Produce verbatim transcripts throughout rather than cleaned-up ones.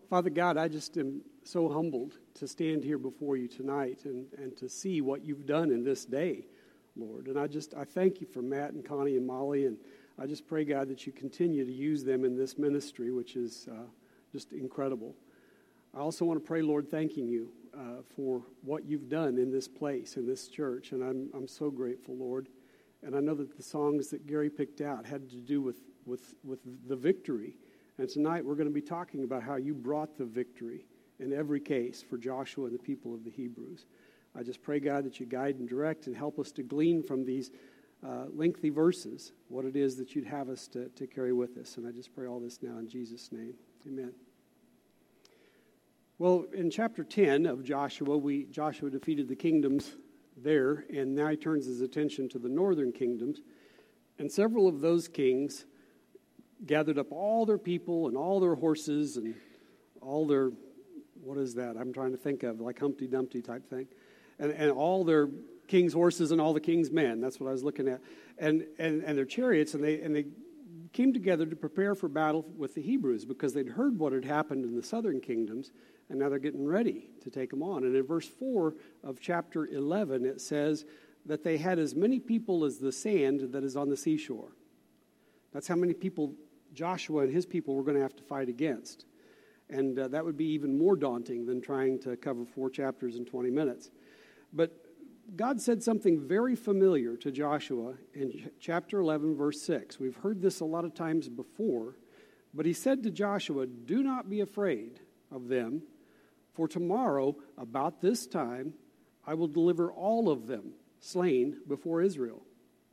Father God, I just am so humbled to stand here before you tonight and, and to see what you've done in this day, Lord. And I just, I thank you for Matt and Connie and Molly, and I just pray, God, that you continue to use them in this ministry, which is uh, just incredible. I also want to pray, Lord, thanking you uh, for what you've done in this place, in this church, and I'm I'm so grateful, Lord. And I know that the songs that Gary picked out had to do with, with, with the victory. And tonight we're going to be talking about how you brought the victory in every case for Joshua and the people of the Hebrews. I just pray, God, that you guide and direct and help us to glean from these uh, lengthy verses what it is that you'd have us to, to carry with us. And I just pray all this now in Jesus' name. Amen. Well, in chapter ten of Joshua, we Joshua defeated the kingdoms there, and now he turns his attention to the northern kingdoms. And several of those kings gathered up all their people and all their horses and all their, what is that? I'm trying to think of, like Humpty Dumpty type thing. And, and all their king's horses and all the king's men. That's what I was looking at. And, and, and their chariots, and they, and they came together to prepare for battle with the Hebrews because they'd heard what had happened in the southern kingdoms, and now they're getting ready to take them on. And in verse four of chapter eleven, it says that they had as many people as the sand that is on the seashore. That's how many people Joshua and his people were going to have to fight against. And uh, that would be even more daunting than trying to cover four chapters in twenty minutes. But God said something very familiar to Joshua in chapter eleven, verse six. We've heard this a lot of times before, but he said to Joshua, "Do not be afraid of them, for tomorrow, about this time, I will deliver all of them slain before Israel."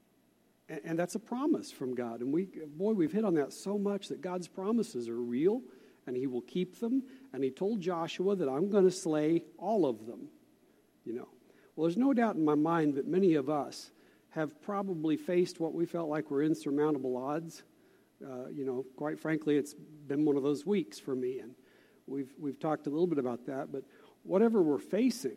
And, and that's a promise from God. And we, boy, we've hit on that so much that God's promises are real, and he will keep them. And he told Joshua that I'm going to slay all of them, you know. Well, there's no doubt in my mind that many of us have probably faced what we felt like were insurmountable odds. Uh, you know, quite frankly, it's been one of those weeks for me, and we've we've talked a little bit about that. But whatever we're facing,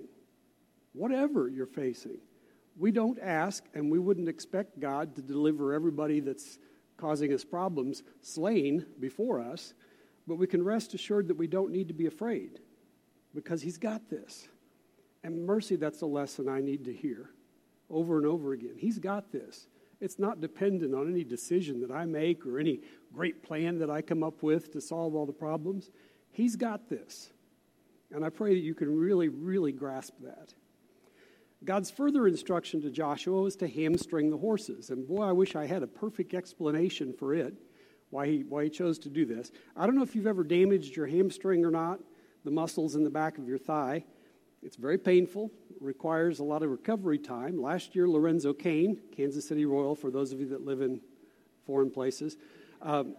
whatever you're facing, we don't ask, and we wouldn't expect God to deliver everybody that's causing us problems slain before us, but we can rest assured that we don't need to be afraid because he's got this. And mercy, that's a lesson I need to hear over and over again. He's got this. It's not dependent on any decision that I make or any great plan that I come up with to solve all the problems. He's got this. And I pray that you can really, really grasp that. God's further instruction to Joshua was to hamstring the horses. And boy, I wish I had a perfect explanation for it, why he, why he chose to do this. I don't know if you've ever damaged your hamstring or not, the muscles in the back of your thigh. It's very painful, requires a lot of recovery time. Last year, Lorenzo Kane, Kansas City Royal, for those of you that live in foreign places, um,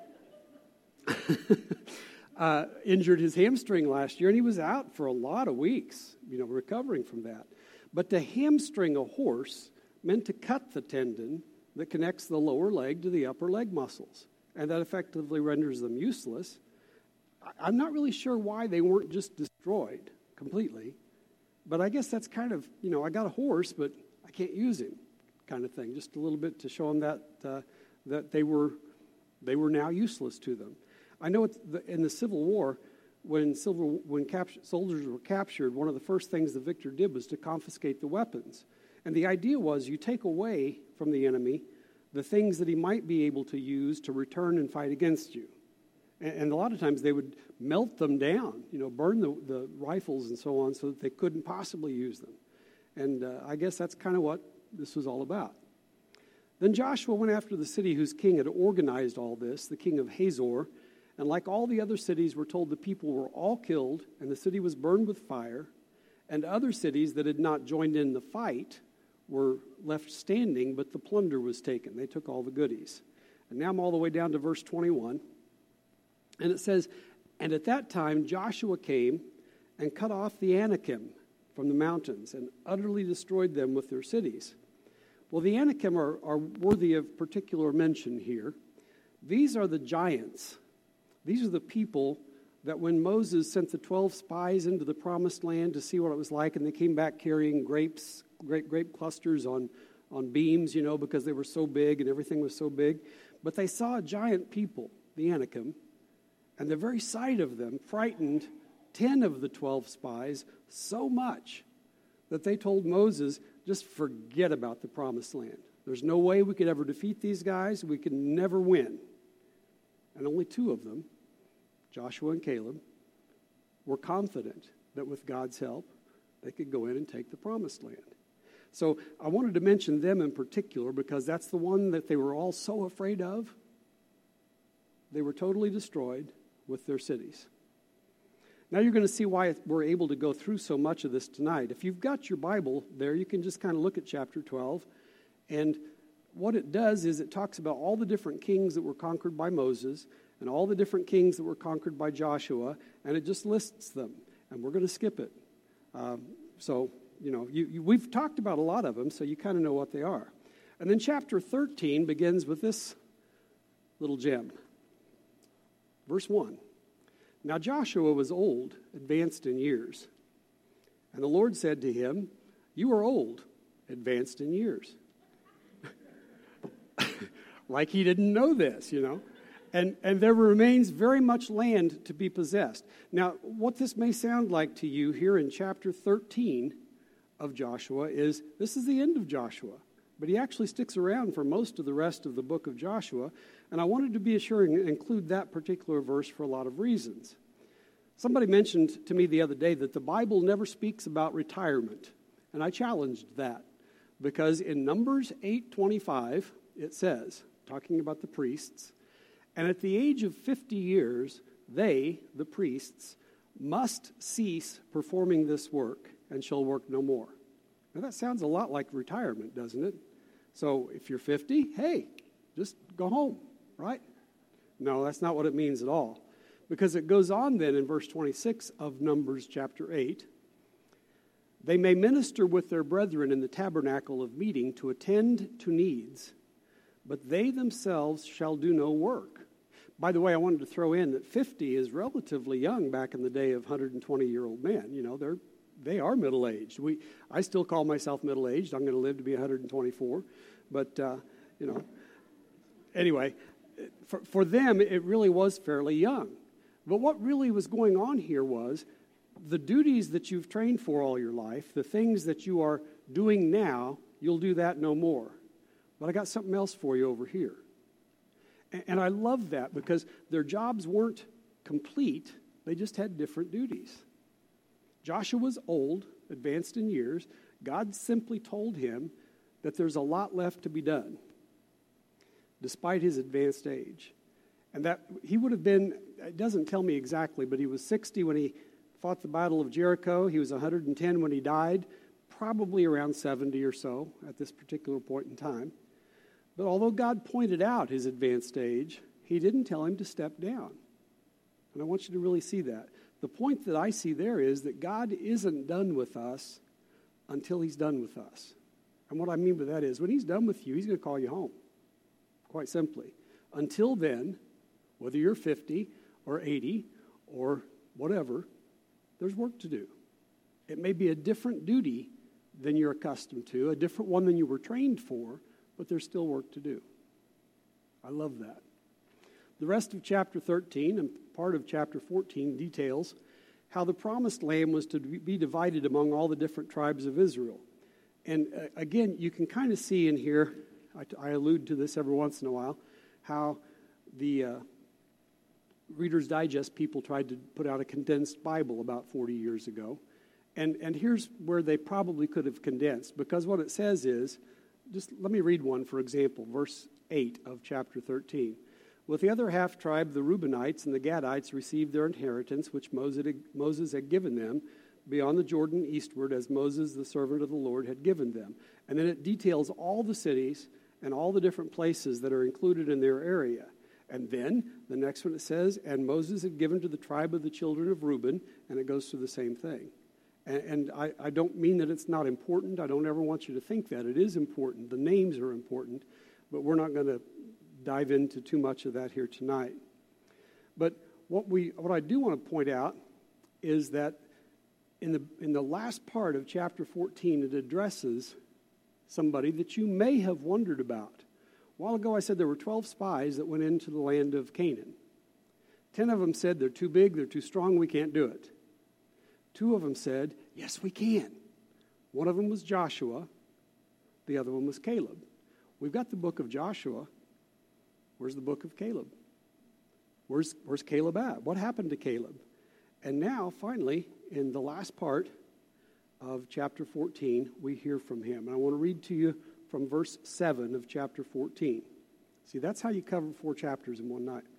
uh, injured his hamstring last year, and he was out for a lot of weeks, you know, recovering from that. But to hamstring a horse meant to cut the tendon that connects the lower leg to the upper leg muscles, and that effectively renders them useless. I'm not really sure why they weren't just destroyed completely. But I guess that's kind of, you know, I got a horse, but I can't use him kind of thing. Just a little bit to show them that uh, that they were they were now useless to them. I know it's the, in the Civil War, when civil, when cap- soldiers were captured, one of the first things the victor did was to confiscate the weapons. And the idea was you take away from the enemy the things that he might be able to use to return and fight against you. And a lot of times they would melt them down, you know, burn the, the rifles and so on so that they couldn't possibly use them. And uh, I guess that's kind of what this was all about. Then Joshua went after the city whose king had organized all this, the king of Hazor. And like all the other cities, we're told the people were all killed and the city was burned with fire. And other cities that had not joined in the fight were left standing, but the plunder was taken. They took all the goodies. And now I'm all the way down to verse twenty-one. And it says, "And at that time Joshua came and cut off the Anakim from the mountains and utterly destroyed them with their cities." Well, the Anakim are, are worthy of particular mention here. These are the giants. These are the people that when Moses sent the twelve spies into the promised land to see what it was like, and they came back carrying grapes, grape, grape clusters on, on beams, you know, because they were so big and everything was so big. But they saw a giant people, the Anakim, And the very sight of them frightened ten of the twelve spies so much that they told Moses, just forget about the promised land. There's no way we could ever defeat these guys. We could never win. And only two of them, Joshua and Caleb, were confident that with God's help, they could go in and take the promised land. So I wanted to mention them in particular because that's the one that they were all so afraid of. They were totally destroyed with their cities. Now you're going to see why we're able to go through so much of this tonight. If you've got your Bible there, you can just kind of look at chapter twelve. And what it does is it talks about all the different kings that were conquered by Moses and all the different kings that were conquered by Joshua, and it just lists them. And we're going to skip it. Um, so, you know, you, you, we've talked about a lot of them, so you kind of know what they are. And then chapter thirteen begins with this little gem. Verse one. Now Joshua was old, advanced in years. And the Lord said to him, you are old, advanced in years. Like he didn't know this, you know. And, and there remains very much land to be possessed. Now, what this may sound like to you here in chapter thirteen of Joshua is, this is the end of Joshua. But he actually sticks around for most of the rest of the book of Joshua. And I wanted to be assuring and include that particular verse for a lot of reasons. Somebody mentioned to me the other day that the Bible never speaks about retirement. And I challenged that. Because in Numbers eight twenty-five, it says, talking about the priests, and at the age of fifty years, they, the priests, must cease performing this work and shall work no more. Now that sounds a lot like retirement, doesn't it? So if you're fifty, hey, just go home, right? No, that's not what it means at all. Because it goes on then in verse twenty-six of Numbers chapter eight, they may minister with their brethren in the tabernacle of meeting to attend to needs, but they themselves shall do no work. By the way, I wanted to throw in that fifty is relatively young back in the day of one hundred twenty-year-old men. You know, they're they are middle-aged. We, I still call myself middle-aged. I'm going to live to be one hundred twenty-four. But, uh, you know, anyway, for, for them, it really was fairly young. But what really was going on here was the duties that you've trained for all your life, the things that you are doing now, you'll do that no more. But I got something else for you over here. And, and I love that because their jobs weren't complete. They just had different duties. Joshua was old, advanced in years. God simply told him that there's a lot left to be done, despite his advanced age. And that he would have been, it doesn't tell me exactly, but he was sixty when he fought the Battle of Jericho. He was one hundred ten when he died, probably around seventy or so at this particular point in time. But although God pointed out his advanced age, he didn't tell him to step down. And I want you to really see that. The point that I see there is that God isn't done with us until he's done with us. And what I mean by that is when he's done with you, he's going to call you home, quite simply. Until then, whether you're fifty or eighty or whatever, there's work to do. It may be a different duty than you're accustomed to, a different one than you were trained for, but there's still work to do. I love that. The rest of chapter thirteen and part of chapter fourteen details how the promised land was to be divided among all the different tribes of Israel. And uh, again, you can kind of see in here, I, I allude to this every once in a while, how the uh, Reader's Digest people tried to put out a condensed Bible about forty years ago. And, and here's where they probably could have condensed, because what it says is, just let me read one, for example, verse eight of chapter thirteen. With the other half tribe, the Reubenites and the Gadites received their inheritance, which Moses had given them, beyond the Jordan eastward, as Moses, the servant of the Lord, had given them. And then it details all the cities and all the different places that are included in their area. And then the next one it says, and Moses had given to the tribe of the children of Reuben, and it goes through the same thing. And, and I, I don't mean that it's not important. I don't ever want you to think that. It is important. The names are important, but we're not going to dive into too much of that here tonight. But what we what I do want to point out is that in the in the last part of chapter fourteen, it addresses somebody that you may have wondered about. A while ago I said there were twelve spies that went into the land of Canaan. Ten of them said, they're too big, they're too strong, we can't do it. Two of them said, yes, we can. One of them was Joshua. The other one was Caleb. We've got the book of Joshua. Where's the book of Caleb? Where's, where's Caleb at? What happened to Caleb? And now, finally, in the last part of chapter fourteen, we hear from him. And I want to read to you from verse seven of chapter fourteen. See, that's how you cover four chapters in one night.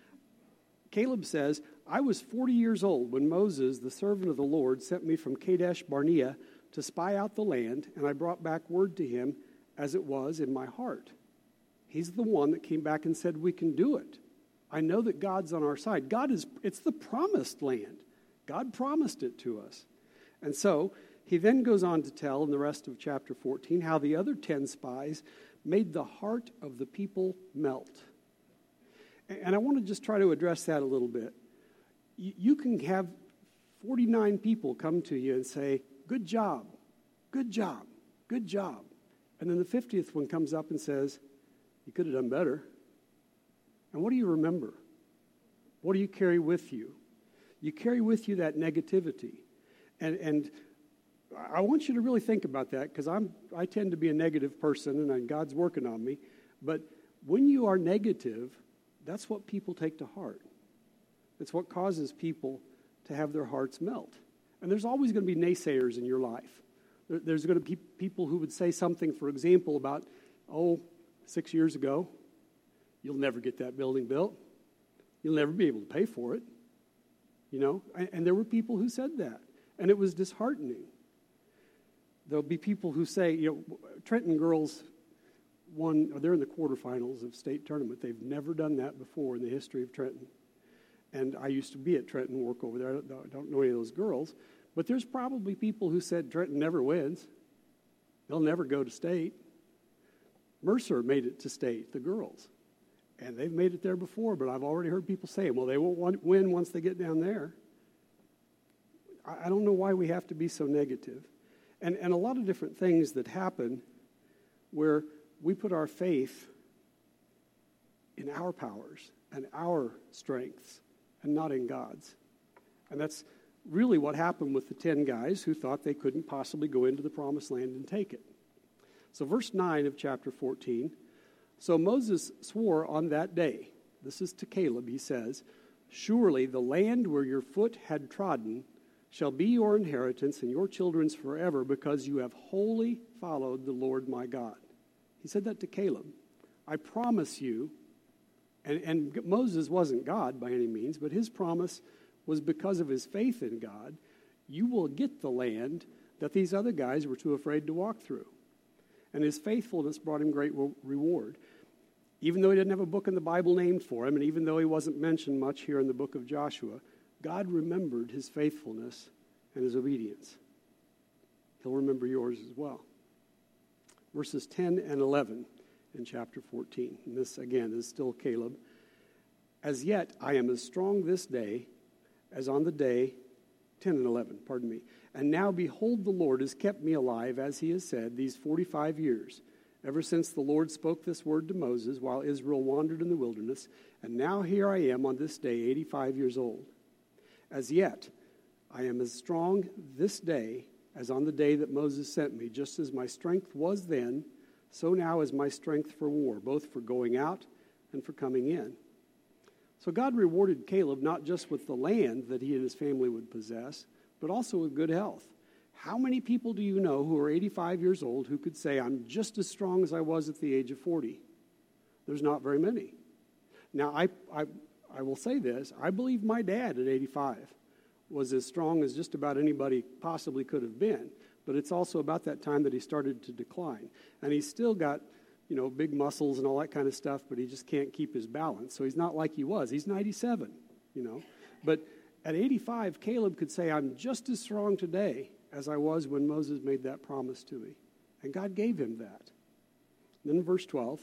Caleb says, I was forty years old when Moses, the servant of the Lord, sent me from Kadesh Barnea to spy out the land, and I brought back word to him as it was in my heart. He's the one that came back and said, we can do it. I know that God's on our side. God is, it's the promised land. God promised it to us. And so he then goes on to tell in the rest of chapter fourteen how the other ten spies made the heart of the people melt. And I want to just try to address that a little bit. You can have forty-nine people come to you and say, good job, good job, good job. And then the fiftieth one comes up and says, you could have done better. And what do you remember? What do you carry with you? You carry with you that negativity. And and I want you to really think about that, because I'm I tend to be a negative person, and God's working on me. But when you are negative, that's what people take to heart. It's what causes people to have their hearts melt. And there's always going to be naysayers in your life. There, there's going to be people who would say something, for example, about, oh, six years ago, you'll never get that building built. You'll never be able to pay for it. You know, and, and there were people who said that, and it was disheartening. There'll be people who say, you know, Trenton girls won, they're in the quarterfinals of state tournament. They've never done that before in the history of Trenton. And I used to be at Trenton, work over there. I don't, I don't know any of those girls. But there's probably people who said Trenton never wins. They'll never go to state. Mercer made it to state, the girls. And they've made it there before, but I've already heard people say, well, they won't want, win once they get down there. I, I don't know why we have to be so negative. And, and a lot of different things that happen where we put our faith in our powers and our strengths and not in God's. And that's really what happened with the ten guys who thought they couldn't possibly go into the promised land and take it. So verse nine of chapter fourteen, so Moses swore on that day, this is to Caleb, he says, surely the land where your foot had trodden shall be your inheritance and your children's forever, because you have wholly followed the Lord my God. He said that to Caleb. I promise you, and, and Moses wasn't God by any means, but his promise was because of his faith in God, you will get the land that these other guys were too afraid to walk through. And his faithfulness brought him great reward. Even though he didn't have a book in the Bible named for him, and even though he wasn't mentioned much here in the book of Joshua, God remembered his faithfulness and his obedience. He'll remember yours as well. Verses ten and eleven in chapter fourteen. And this, again, is still Caleb. As yet I am as strong this day as on the day, ten and eleven, pardon me. And now, behold, the Lord has kept me alive, as he has said, these forty-five years, ever since the Lord spoke this word to Moses while Israel wandered in the wilderness. And now here I am on this day, eighty-five years old. As yet, I am as strong this day as on the day that Moses sent me. Just as my strength was then, so now is my strength for war, both for going out and for coming in. So God rewarded Caleb not just with the land that he and his family would possess, but also with good health. How many people do you know who are eighty-five years old who could say, I'm just as strong as I was at the age of forty? There's not very many. Now, I, I, I will say this. I believe my dad at eighty-five was as strong as just about anybody possibly could have been. But it's also about that time that he started to decline. And he's still got, you know, big muscles and all that kind of stuff, but he just can't keep his balance. So he's not like he was. He's ninety-seven, you know. But at eighty-five, Caleb could say, I'm just as strong today as I was when Moses made that promise to me. And God gave him that. Then in verse twelve,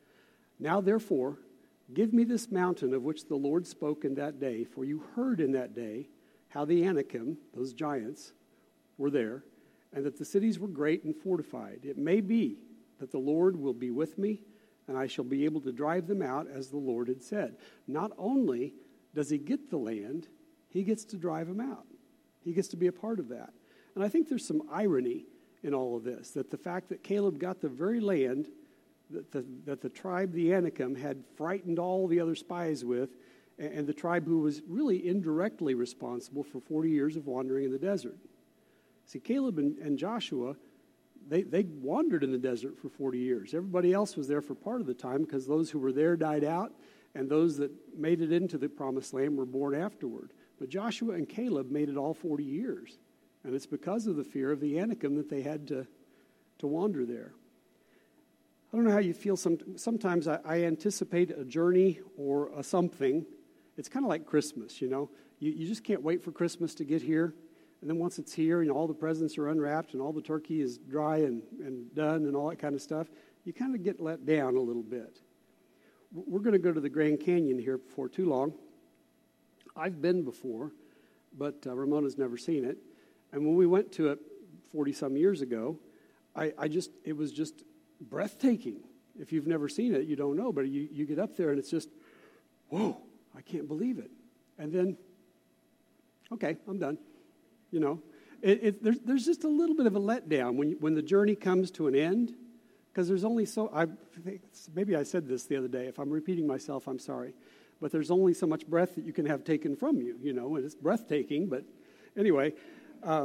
now therefore, give me this mountain of which the Lord spoke in that day, for you heard in that day how the Anakim, those giants, were there, and that the cities were great and fortified. It may be that the Lord will be with me, and I shall be able to drive them out as the Lord had said. Not only does he get the land, he gets to drive them out. He gets to be a part of that. And I think there's some irony in all of this, that the fact that Caleb got the very land that the, that the tribe, the Anakim, had frightened all the other spies with, and, and the tribe who was really indirectly responsible for forty years of wandering in the desert. See, Caleb and, and Joshua, they, they wandered in the desert for forty years. Everybody else was there for part of the time because those who were there died out, and those that made it into the promised land were born afterward. But Joshua and Caleb made it all forty years. And it's because of the fear of the Anakim that they had to, to wander there. I don't know how you feel. Some, sometimes I, I anticipate a journey or a something. It's kind of like Christmas, you know. You, you just can't wait for Christmas to get here. And then once it's here and all the presents are unwrapped and all the turkey is dry and, and done and all that kind of stuff, you kind of get let down a little bit. We're going to go to the Grand Canyon here before too long. I've been before, but uh, Ramona's never seen it. And when we went to it forty-some years ago, I, I just, it was just breathtaking. If you've never seen it, you don't know. But you, you get up there and it's just, whoa, I can't believe it. And then, okay, I'm done. You know, it, it, there's, there's just a little bit of a letdown when, when the journey comes to an end. Because there's only so, I think, maybe I said this the other day. If I'm repeating myself, I'm sorry. But there's only so much breath that you can have taken from you, you know, and it's breathtaking. But anyway, uh,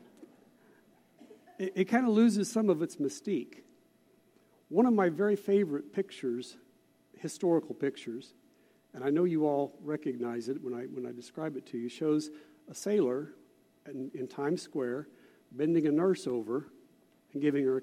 it, it kind of loses some of its mystique. One of my very favorite pictures, historical pictures, and I know you all recognize it when I when I describe it to you, shows a sailor in, in Times Square bending a nurse over and giving her a